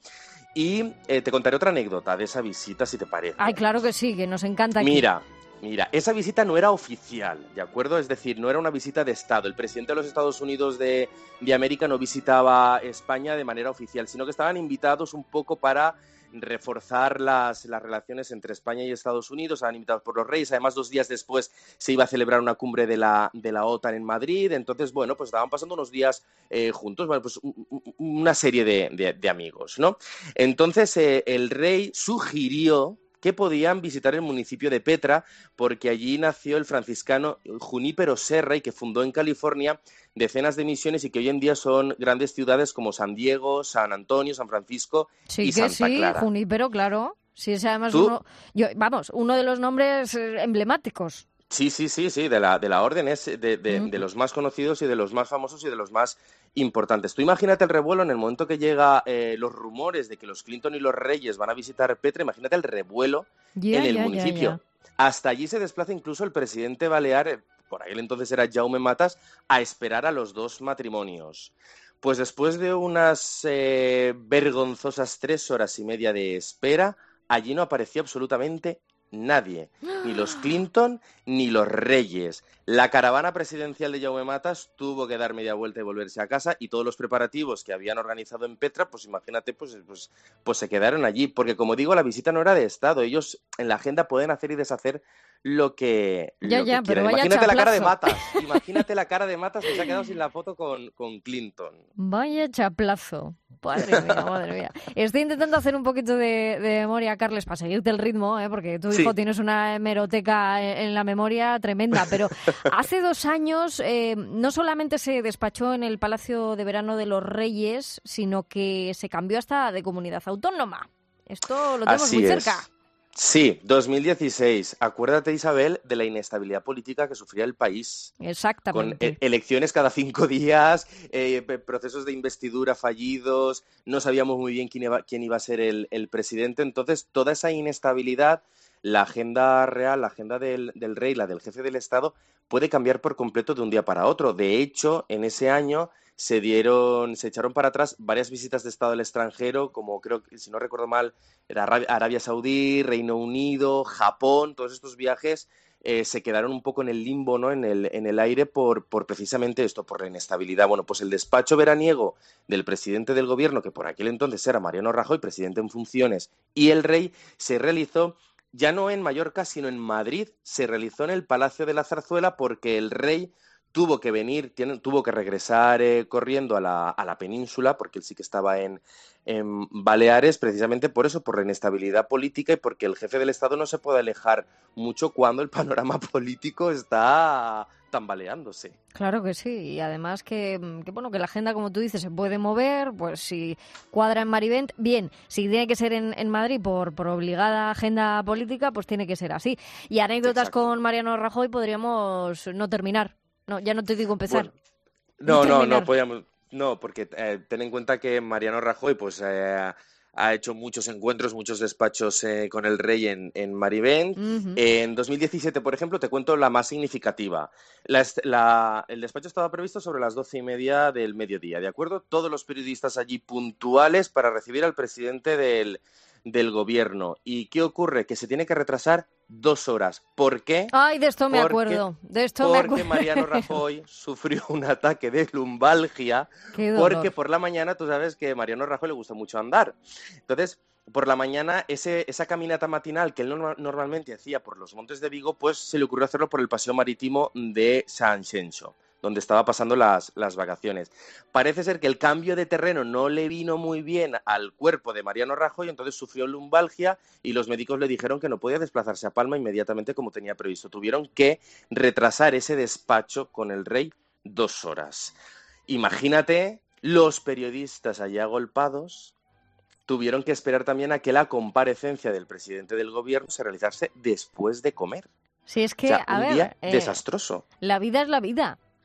Y eh, te contaré otra anécdota de esa visita, si te parece. Ay, claro que sí, que nos encanta aquí. Mira, Mira, esa visita no era oficial, ¿de acuerdo? Es decir, no era una visita de Estado. El presidente de los Estados Unidos de, de América no visitaba España de manera oficial, sino que estaban invitados un poco para reforzar las, las relaciones entre España y Estados Unidos. Estaban invitados por los reyes. Además, dos días después se iba a celebrar una cumbre de la, de la OTAN en Madrid. Entonces, bueno, pues estaban pasando unos días eh, juntos, bueno, pues una serie de, de, de amigos, ¿no? Entonces, eh, el rey sugirió que podían visitar el municipio de Petra, porque allí nació el franciscano Junípero Serra y que fundó en California decenas de misiones y que hoy en día son grandes ciudades como San Diego, San Antonio, San Francisco sí y que Santa sí, Clara. Junípero, claro. Sí, es además ¿Tú? uno, yo, vamos, uno de los nombres emblemáticos. Sí, sí, sí, sí, de la, de la orden, es de, de, Mm. de los más conocidos y de los más famosos y de los más importantes. Tú imagínate el revuelo en el momento que llega eh, los rumores de que los Clinton y los Reyes van a visitar Petra, imagínate el revuelo Ya, en el ya, ya, municipio. ya. Hasta allí se desplaza incluso el presidente balear, eh, por aquel entonces era Jaume Matas, a esperar a los dos matrimonios. Pues después de unas eh, vergonzosas tres horas y media de espera, allí no apareció absolutamente nadie, ni los Clinton ni los Reyes. La caravana presidencial de Jaume Matas tuvo que dar media vuelta y volverse a casa, y todos los preparativos que habían organizado en Petra, pues imagínate, pues, pues, pues se quedaron allí, porque como digo, la visita no era de Estado, ellos en la agenda pueden hacer y deshacer lo que, Ya, lo ya, que pero quieran. vaya Imagínate la cara de chaplazo. Matas, imagínate la cara de Matas que se ha quedado sin la foto con, con Clinton. Vaya chaplazo. Madre mía, madre mía. Estoy intentando hacer un poquito de, de memoria, Carles, para seguirte el ritmo, ¿eh? Porque tu hijo Sí. tienes una hemeroteca en, en la memoria tremenda. Pero hace dos años eh, no solamente se despachó en el Palacio de Verano de los Reyes, sino que se cambió hasta de comunidad autónoma. Esto lo tenemos Así muy es. cerca. Sí, dos mil dieciséis. Acuérdate, Isabel, de la inestabilidad política que sufría el país. Con Exactamente. e- elecciones cada cinco días, eh, pe- procesos de investidura fallidos, no sabíamos muy bien quién iba, quién iba a ser el, el presidente. Entonces, toda esa inestabilidad, la agenda real, la agenda del, del rey, la del jefe del Estado, puede cambiar por completo de un día para otro. De hecho, en ese año se dieron, se echaron para atrás varias visitas de Estado al extranjero, como creo que, si no recuerdo mal, era Arabia, Arabia Saudí, Reino Unido, Japón. Todos estos viajes eh, se quedaron un poco en el limbo, ¿no? En el, en el aire por, por precisamente esto, por la inestabilidad. Bueno, pues el despacho veraniego del presidente del gobierno, que por aquel entonces era Mariano Rajoy, presidente en funciones, y el rey, se realizó ya no en Mallorca, sino en Madrid. Se realizó en el Palacio de la Zarzuela porque el rey tuvo que venir, tiene, tuvo que regresar eh, corriendo a la, a la península, porque él sí que estaba en, en Baleares, precisamente por eso, por la inestabilidad política y porque el jefe del Estado no se puede alejar mucho cuando el panorama político está tambaleándose. Claro que sí, y además que, que bueno que la agenda, como tú dices, se puede mover, pues si cuadra en Marivent, bien, si tiene que ser en, en Madrid por, por obligada agenda política, pues tiene que ser así. Y anécdotas Exacto. con Mariano Rajoy podríamos no terminar, no, ya no te digo empezar. Bueno, no, no, terminar. no podíamos, no, porque eh, ten en cuenta que Mariano Rajoy, pues eh, ha hecho muchos encuentros, muchos despachos eh, con el rey en, en Marivent. Ujú. En dos mil diecisiete, por ejemplo, te cuento la más significativa. La est- la- el despacho estaba previsto sobre las doce y media del mediodía, ¿de acuerdo? Todos los periodistas allí puntuales para recibir al presidente del, del gobierno. ¿Y qué ocurre? Que se tiene que retrasar dos horas. ¿Por qué? Ay, de esto me Porque- acuerdo, de esto me Porque acuerdo. Mariano Rajoy sufrió un ataque de lumbalgia, Qué dolor. porque por la mañana, tú sabes que a Mariano Rajoy le gusta mucho andar. Entonces, por la mañana, ese, esa caminata matinal que él norma- normalmente hacía por los montes de Vigo, pues se le ocurrió hacerlo por el paseo marítimo de San Xenxo, donde estaba pasando las, las vacaciones. Parece ser que el cambio de terreno no le vino muy bien al cuerpo de Mariano Rajoy, entonces sufrió lumbalgia y los médicos le dijeron que no podía desplazarse a Palma inmediatamente como tenía previsto. Tuvieron que retrasar ese despacho con el rey dos horas. Imagínate, los periodistas allí agolpados tuvieron que esperar también a que la comparecencia del presidente del gobierno se realizase después de comer. Si es que, O sea, a un ver, día eh, desastroso. la vida es la vida.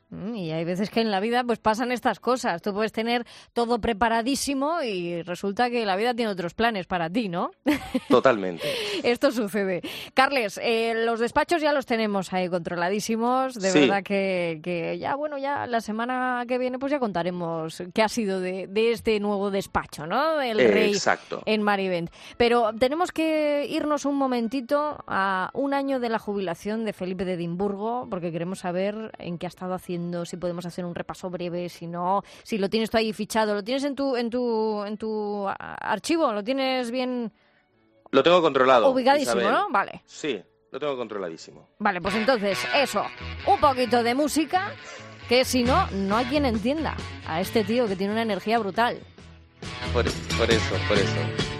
Y hay veces que en la vida pues pasan estas cosas. Tú puedes tener todo preparadísimo y resulta que la vida tiene otros planes para ti, ¿no? Totalmente. Esto sucede. Carles, eh, los despachos ya los tenemos ahí controladísimos. De Sí. verdad que, que ya, bueno, ya la semana que viene pues ya contaremos qué ha sido de, de este nuevo despacho, ¿no? El Eh, Rey exacto. en Marivent. Pero tenemos que irnos un momentito a un año de la jubilación de Felipe de Edimburgo, porque queremos saber en qué ha estado haciendo, si podemos hacer un repaso breve, si no, si lo tienes tú ahí fichado, lo tienes en tu en tu en tu archivo, lo tienes bien Lo tengo controlado. ubicadísimo, Isabel. ¿no? Vale. Sí, lo tengo controladísimo. Vale, pues entonces, eso, un poquito de música, que si no, no hay quien entienda a este tío que tiene una energía brutal. Por, por eso, por eso.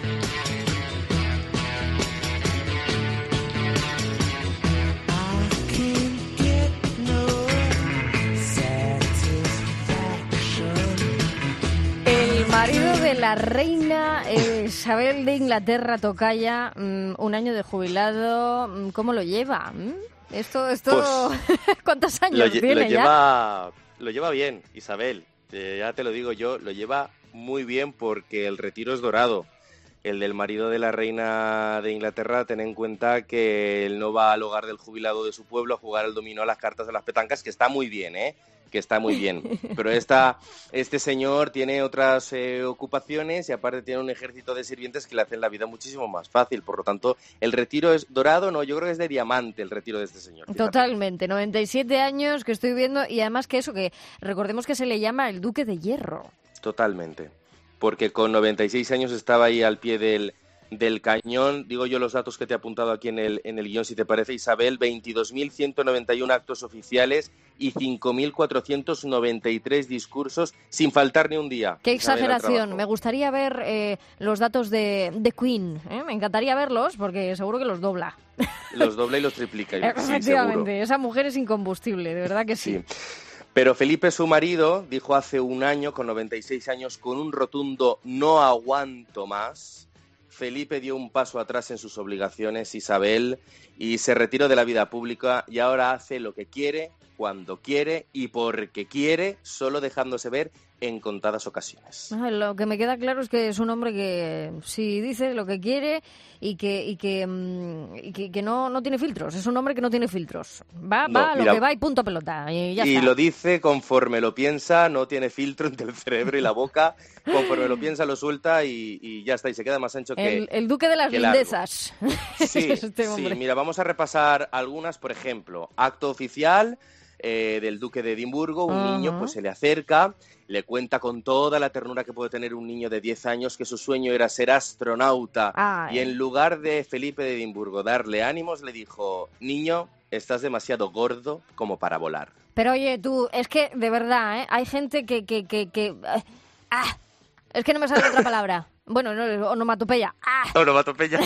El marido de la reina eh, Isabel de Inglaterra, tocaya, mm, un año de jubilado, mm, ¿cómo lo lleva? ¿Mm? Esto, esto, ¿cuántos años Lo, lle- tiene lo ya? lleva, lo lleva bien, Isabel. Eh, ya te lo digo yo, lo lleva muy bien porque el retiro es dorado. El del marido de la reina de Inglaterra, ten en cuenta que él no va al hogar del jubilado de su pueblo a jugar al dominó, a las cartas, a las petancas, que está muy bien, ¿eh? Que está muy bien. Pero esta, este señor tiene otras eh, ocupaciones y aparte tiene un ejército de sirvientes que le hacen la vida muchísimo más fácil. Por lo tanto, el retiro es dorado, no, yo creo que es de diamante el retiro de este señor. fíjate. Totalmente, noventa y siete años que estoy viendo y además que eso, que recordemos que se le llama el Duque de Hierro. Totalmente. Porque con noventa y seis años estaba ahí al pie del, del cañón. Digo yo los datos que te he apuntado aquí en el, en el guión, si te parece, Isabel. veintidós mil ciento noventa y uno actos oficiales y cinco mil cuatrocientos noventa y tres discursos sin faltar ni un día. Qué Isabel, al exageración. trabajo. Me gustaría ver eh, los datos de, de Queen. ¿eh? Me encantaría verlos porque seguro que los dobla. Los dobla y los triplica. sí, Efectivamente, seguro. esa mujer es incombustible, de verdad que sí. Sí. Pero Felipe, su marido, dijo hace un año, con noventa y seis años, con un rotundo no aguanto más. Felipe dio un paso atrás en sus obligaciones, Isabel, y se retiró de la vida pública y ahora hace lo que quiere, cuando quiere y porque quiere, solo dejándose ver en contadas ocasiones. Ah, Lo que me queda claro es que es un hombre que sí dice lo que quiere y que y que, mm, y que, que no, no tiene filtros. Es un hombre que no tiene filtros. Va, No, va a lo mira, que va y punto pelota. Y ya y está. lo dice conforme lo piensa, no tiene filtro entre el cerebro y la boca, conforme lo piensa lo suelta y, y ya está, y se queda más ancho que... El, el duque de las que largo. lindezas. Sí, Es este sí, hombre. mira, vamos a repasar algunas, por ejemplo, acto oficial eh, del duque de Edimburgo, un Ajá. niño pues se le acerca, le cuenta con toda la ternura que puede tener un niño de diez años que su sueño era ser astronauta. Ay. Y en lugar de Felipe de Edimburgo darle ánimos, le dijo, niño, estás demasiado gordo como para volar. Pero oye, tú, es que de verdad, ¿eh? Hay gente que... que, que, que ah, ah, es que no me sale otra palabra. Bueno, no, onomatopeya. ¡Ah! Onomatopeya.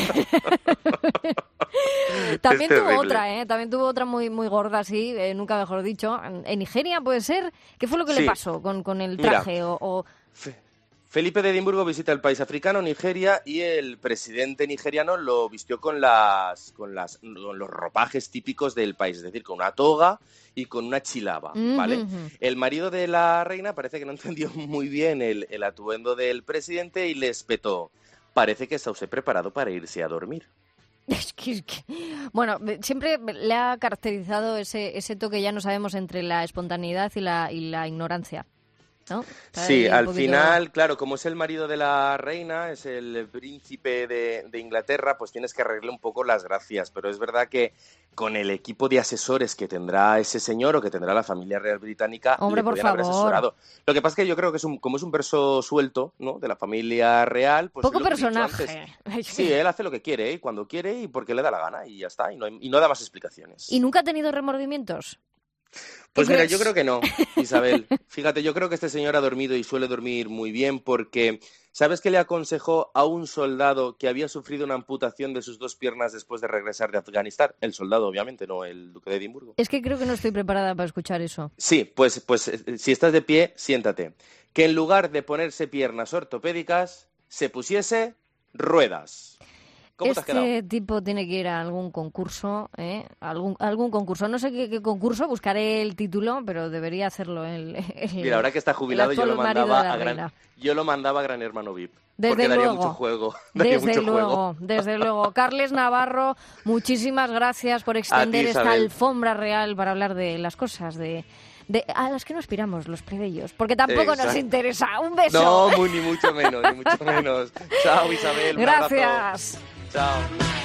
También Es tuvo terrible. otra, ¿eh? También tuvo otra muy muy gorda, sí, eh, nunca mejor dicho. En, en Nigeria, ¿puede ser? ¿Qué fue lo que Sí. le pasó con, con el Mira. traje? O, o- Felipe de Edimburgo visita el país africano, Nigeria, y el presidente nigeriano lo vistió con las con las con los ropajes típicos del país, es decir, con una toga y con una chilaba, ¿vale? Ujú. El marido de la reina parece que no entendió muy bien el, el atuendo del presidente y le espetó. Parece que está usted preparado para irse a dormir. Es que, es que- Bueno, siempre le ha caracterizado ese, ese toque, ya no sabemos, entre la espontaneidad y la, y la ignorancia, ¿no? Está Sí, ahí un al poquito- final, claro, como es el marido de la reina, es el príncipe de, de Inglaterra, pues tienes que arreglar un poco las gracias. Pero es verdad que con el equipo de asesores que tendrá ese señor o que tendrá la familia real británica, Hombre, le por podían haber favor. asesorado. Lo que pasa es que yo creo que es un, como es un verso suelto, ¿no?, de la familia real, pues Poco es lo que he dicho personaje. antes. Sí, él hace lo que quiere, ¿eh? Cuando quiere y porque le da la gana y ya está, y no, hay- y no da más explicaciones. ¿Y nunca ha tenido remordimientos? Pues ¿Tú mira, crees? yo creo que no, Isabel. Fíjate, yo creo que este señor ha dormido y suele dormir muy bien porque, ¿sabes qué le aconsejó a un soldado que había sufrido una amputación de sus dos piernas después de regresar de Afganistán? El soldado, obviamente, no el duque de Edimburgo. Es que creo que no estoy preparada para escuchar eso. Sí, pues, pues eh, si estás de pie, siéntate. Que en lugar de ponerse piernas ortopédicas, se pusiese ruedas. ¿Cómo te has quedado? Este tipo tiene que ir a algún concurso, ¿eh? Algún, algún concurso. No sé qué, qué concurso, buscaré el título, pero debería hacerlo el, el Mira, ahora que está jubilado yo lo mandaba a gran, yo lo mandaba a Gran Hermano V I P. Desde porque luego, daría mucho juego. Daría desde mucho luego, juego. desde luego. Carles Navarro, muchísimas gracias por extender ti, esta Isabel. alfombra real para hablar de las cosas de, de a las que no aspiramos los plebeyos, porque tampoco Exacto. nos interesa. Un beso. No, muy, ni mucho menos, ni mucho menos. Chao, Isabel. Un Gracias. abrazo. Chao.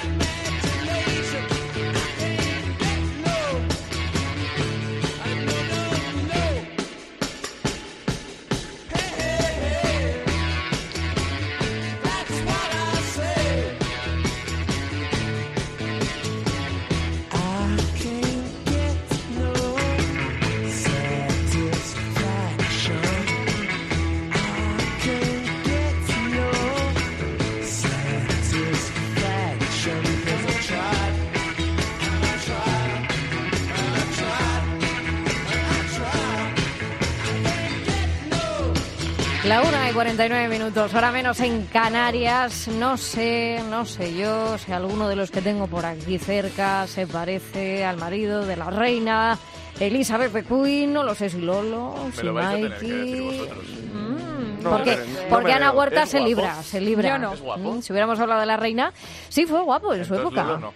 La una y cuarenta y nueve minutos, hora menos en Canarias. No sé, no sé yo si alguno de los que tengo por aquí cerca se parece al marido de la reina Elizabeth de Queen. No lo sé si Lolo, Me si lo vais a tener que Mikey. decir vosotros. Mm, No, porque no me- no porque me Ana veo. Huerta ¿Es se guapo? libra, se libra. Yo no. ¿Es guapo? Mm, Si hubiéramos hablado de la reina, sí fue guapo en su Entonces, época. Lolo, no.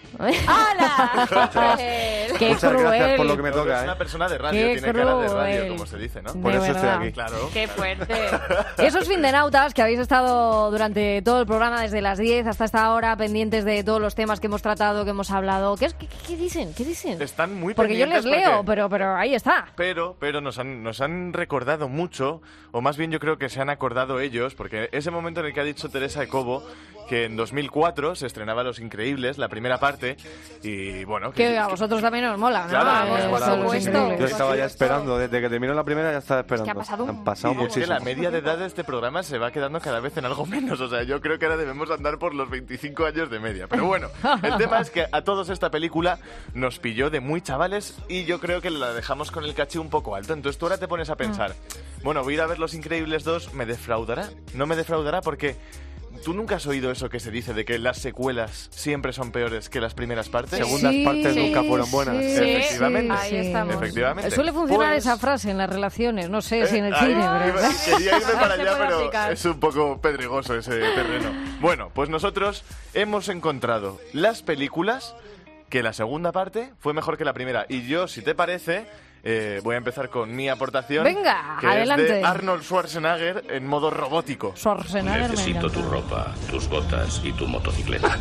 ¡Hala! ¡Qué Muchas cruel! gracias por lo que me Lolo toca, es ¿eh? una persona de radio, Qué tiene cara de radio, cruel. como se dice, ¿no? De Por eso estoy verdad. aquí. Claro. Qué fuerte. Esos findenautas que habéis estado durante todo el programa, desde las diez hasta esta hora, pendientes de todos los temas que hemos tratado, que hemos hablado. ¿Qué, es, qué, qué dicen? ¿Qué dicen? Están muy Porque yo les pendientes leo, porque- pero, pero ahí está. Pero, pero nos han, nos han recordado mucho, o más bien yo creo que se han acordado ellos, porque ese momento en el que ha dicho Teresa de Cobo que en dos mil cuatro se estrenaba Los Increíbles, la primera parte, y bueno... Que a vosotros también os mola, ¿no? Claro, Eh, nos mola Los mucho. Increíbles. Yo estaba ya esperando, desde que terminó la primera ya estaba esperando. ha pasado un- Han pasado Y es que muchísimo. la media de edad de este programa se va quedando cada vez en algo menos. O sea, yo creo que ahora debemos andar por los veinticinco años de media. Pero bueno, el tema es que a todos esta película nos pilló de muy chavales y yo creo que la dejamos con el caché un poco alto. Entonces tú ahora te pones a pensar, bueno, voy a ir a ver Los Increíbles dos, ¿me defraudará? ¿No me defraudará? Porque... ¿Tú nunca has oído eso que se dice de que las secuelas siempre son peores que las primeras partes? Segundas Sí, partes nunca fueron buenas. sí, Efectivamente. sí, Ahí estamos. Efectivamente. Suele funcionar Pues- esa frase en las relaciones, no sé si en el Eh, cine, ay, pero... quería irme para Se allá, puede pero aplicar. es un poco pedregoso ese terreno. Bueno, pues nosotros hemos encontrado las películas que la segunda parte fue mejor que la primera. Y yo, si te parece, eh, voy a empezar con mi aportación. Venga, que adelante. es de Arnold Schwarzenegger en modo robótico. Schwarzenegger me Necesito tu encanta. ropa, tus botas y tu motocicleta.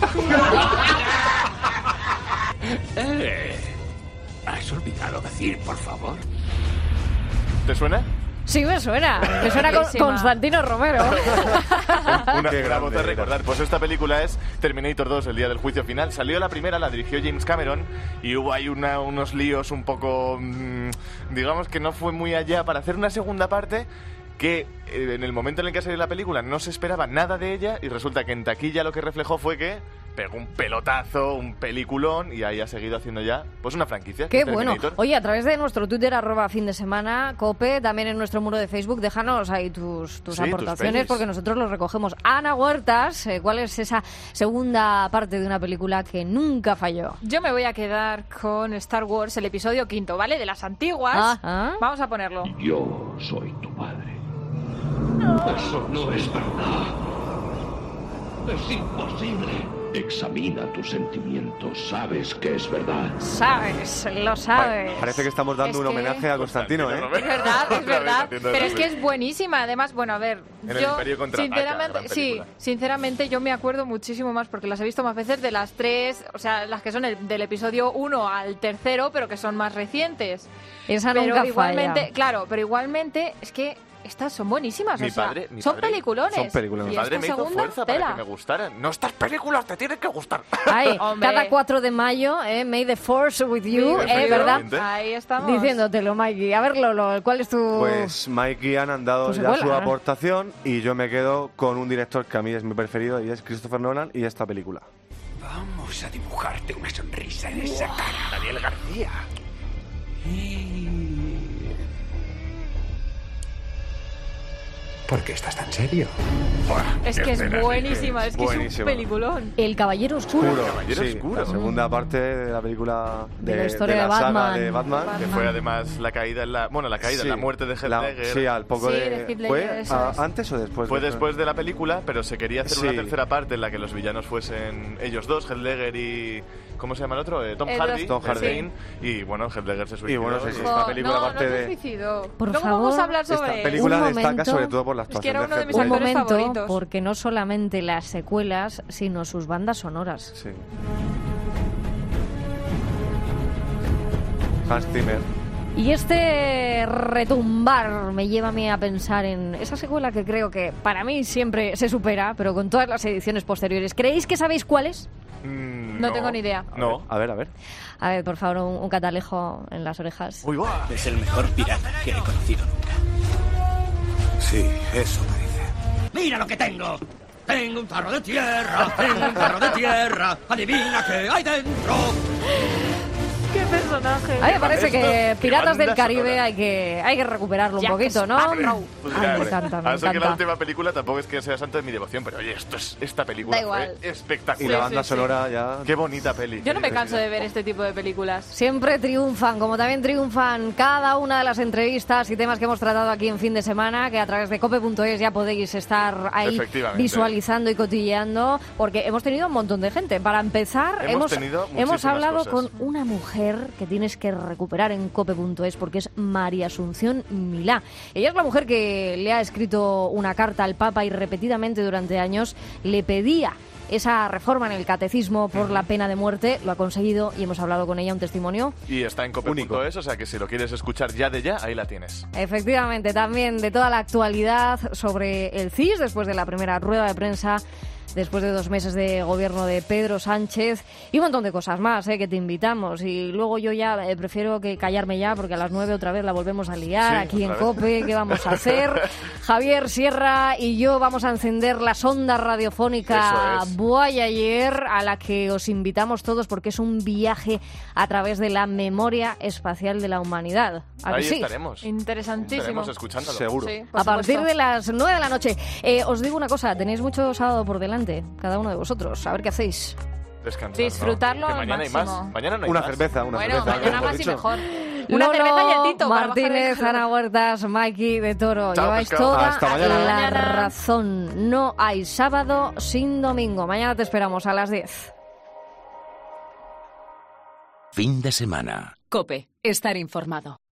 eh, ¿Has olvidado decir, por favor? ¿Te suena? Sí, me suena. Me suena con Buenísima. Constantino Romero. Una, Qué una grande voz a era. recordar. Pues esta película es Terminator dos, el día del juicio final. Salió la primera, la dirigió James Cameron y hubo ahí una- unos líos un poco... mmm, digamos que no fue muy allá para hacer una segunda parte que eh, en el momento en el que salió la película no se esperaba nada de ella y resulta que en taquilla lo que reflejó fue que pegó un pelotazo, un peliculón y ahí ha seguido haciendo ya pues una franquicia. Qué Terminator. bueno. Oye, a través de nuestro Twitter, arroba fin de semana, Cope, también en nuestro muro de Facebook, déjanos ahí tus, tus Sí, tus aportaciones pelis. porque nosotros los recogemos. Ana Huertas, eh, ¿cuál es esa segunda parte de una película que nunca falló? Yo me voy a quedar con Star Wars, el episodio quinto, ¿vale? De las antiguas. Ajá. Vamos a ponerlo. Yo soy tu padre. Eso no es verdad. Es imposible. Examina tus sentimientos. Sabes que es verdad. Sabes, lo sabes. Parece que estamos dando Es un que- homenaje a Constantino, ¿eh? Es verdad, Otra es vez verdad. haciendo Pero la es que peli. es buenísima. Además, bueno, a ver, En el yo Imperio contraataca, sinceramente, gran sí, película. sinceramente yo me acuerdo muchísimo más porque las he visto más veces de las tres, o sea, las que son el- del episodio uno al tercero, pero que son más recientes. Esa Pero nunca igualmente, falla. claro, pero igualmente es que estas son buenísimas, Mi o sea, padre- mi son padre- peliculones. son peliculones. Y Mi padre esta me hizo segunda, fuerza para tela. que me gustaran. No, estas películas te tienen que gustar. Ahí, Hombre. cada cuatro de mayo, eh, May the Force with you, Sí, eh, ¿verdad? efectivamente. Ahí estamos. Diciéndotelo, Mikey. A ver, Lolo, ¿cuál es tu...? Pues Mike y Ann han dado Pues ya igual, su ¿eh? aportación y yo me quedo con un director que a mí es mi preferido y es Christopher Nolan y esta película. Vamos a dibujarte una sonrisa en esa cara. Daniel García. ¿Por qué estás tan serio? Es que es buenísima, es que buenísimo. Es un peliculón. El Caballero Oscuro. Oscuro. El Caballero sí, Oscuro. La segunda parte de la película de, de la historia de, de, la Batman. saga de Batman. Que fue además la caída en la... Bueno, la caída, sí, la muerte de Heath la, Ledger. Sí, al poco sí, de... de Heath Ledger, ¿Fue eso a, es. antes o después? Fue de después de la película, pero se quería hacer sí. una tercera parte en la que los villanos fuesen ellos dos, Heath Ledger y... ¿Cómo se llama el otro? Eh, Tom el Hardy. Tom Hardy. Sí. Y bueno, Heath Ledger se suicidó. Y bueno, sí, sí, y- esta película no, aparte no se de... suicidó. Por Luego favor, vamos a hablar Esta sobre película Un destaca momento. sobre todo por la Es que actuación era uno de mis Heath Un Ledger. actores momento, favoritos. porque no solamente las secuelas, sino sus bandas sonoras. Sí. Hans Zimmer. Y este retumbar me lleva a mí a pensar en esa secuela que creo que para mí siempre se supera, pero con todas las ediciones posteriores. ¿Creéis que sabéis cuál es? Mm, No tengo ni idea. No. A ver, a ver. A ver, por favor, un, un catalejo en las orejas. Uy, va. Es el mejor pirata que he conocido nunca. Sí, eso parece. ¡Mira lo que tengo! Tengo un tarro de tierra, tengo un tarro de tierra. Adivina qué hay dentro. ¡Qué personaje! A mí me parece Esto, que qué Piratas del banda Caribe sonora. hay que, hay que recuperarlo un Jack poquito, ¿no? Sparrow. Pues Ay, mira, me hombre, encanta, me a eso que la encanta. última película tampoco es que sea santo de mi devoción, pero oye, esto es, esta película Da igual. fue Y espectacular. la Sí, banda sí, sonora ya... Qué bonita peli. Yo no me canso de ver este tipo de películas. Siempre triunfan, como también triunfan cada una de las entrevistas y temas que hemos tratado aquí en fin de semana, que a través de cope punto es ya podéis estar ahí Efectivamente. visualizando y cotilleando, porque hemos tenido un montón de gente. Para empezar, Hemos hemos, tenido hemos muchísimas hablado cosas. con una mujer que tienes que recuperar en cope punto es, porque es María Asunción Milá. Ella es la mujer que le ha escrito una carta al Papa y repetidamente durante años le pedía esa reforma en el catecismo por la pena de muerte. Lo ha conseguido y hemos hablado con ella, un testimonio. Y está en cope punto es, o sea que si lo quieres escuchar ya de ya, ahí la tienes. Efectivamente, también de toda la actualidad sobre el C I S después de la primera rueda de prensa, después de dos meses de gobierno de Pedro Sánchez y un montón de cosas más, ¿eh? Que te invitamos. Y luego yo ya eh, prefiero que callarme ya, porque a las nueve otra vez la volvemos a liar Sí, aquí en otra vez. COPE. ¿Qué vamos a hacer? Javier Sierra y yo vamos a encender la sonda radiofónica Eso es. Voyager, a la que os invitamos todos porque es un viaje a través de la memoria espacial de la humanidad. ¿A que Ahí sí? estaremos. Interesantísimo. Estaremos escuchándolo. Seguro. Sí, por A partir supuesto. de las nueve de la noche. Eh, os digo una cosa, tenéis mucho sábado por delante, cada uno de vosotros. A ver qué hacéis. Descansar, Disfrutarlo ¿no? Que al mañana hay máximo. más. Mañana no hay Una más. cerveza, una Bueno, cerveza. mañana hemos más y dicho. mejor. Una Lolo cerveza y el tito para bajar Martínez, el calor. Ana Huertas, Mikey de Toro. Chao, Lleváis pescado. toda Hasta mañana. la Mañana. razón. No hay sábado sin domingo. Mañana te esperamos a las diez. Fin de semana. Cope, estar informado.